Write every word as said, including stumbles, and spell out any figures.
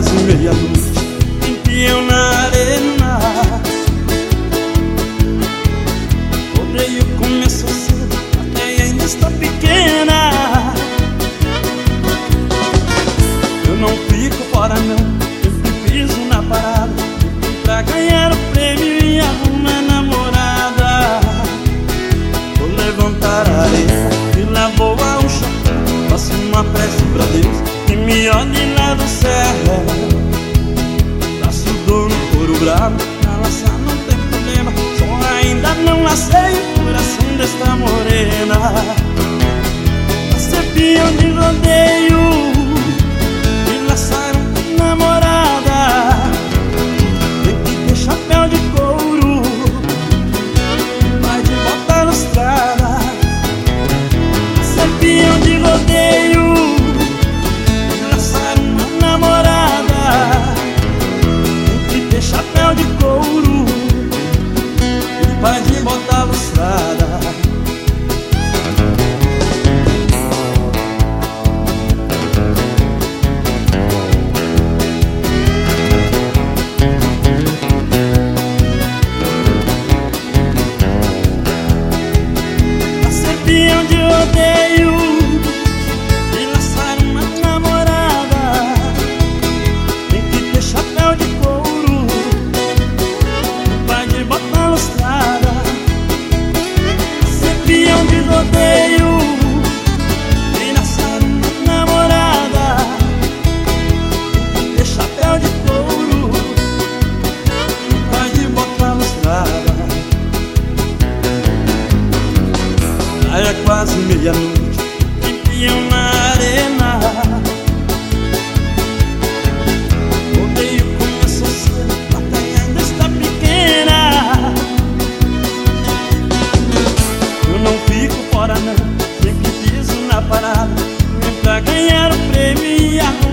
quase meia-noite, empião na arena. Rodeio começou cedo, a plateia ainda está pequena. Eu não fico fora não, sempre piso na parada, pra ganhar o prêmio e arrumar namorada. Vou levantar a areia e lá vou ao chão, faço uma prece pra Deus que me olhe lá do céu. Laço dor no couro bravo, pra laçar não tem problema, só ainda não lacei o coração desta morena. Pra ser peão de rodeio e laçar uma namorada, tem que ter chapéu de couro, vai de bota lustrada. Pra ser peão de rodeio e laçar uma namorada, tem que ter chapéu de couro e vai de bota lustrada. Peão de rodeio e laçar uma namorada, tem que ter chapéu de couro, vai de bota lustrada. Ser peão de rodeio e laçar uma namorada, tem que ter chapéu de couro, vai de bota lustrada. É quase meia-noite, empião na arena. Rodeio começou cedo, a plateia ainda está pequena. Eu não fico fora não, sempre piso na parada, pra ganhar o prêmio e a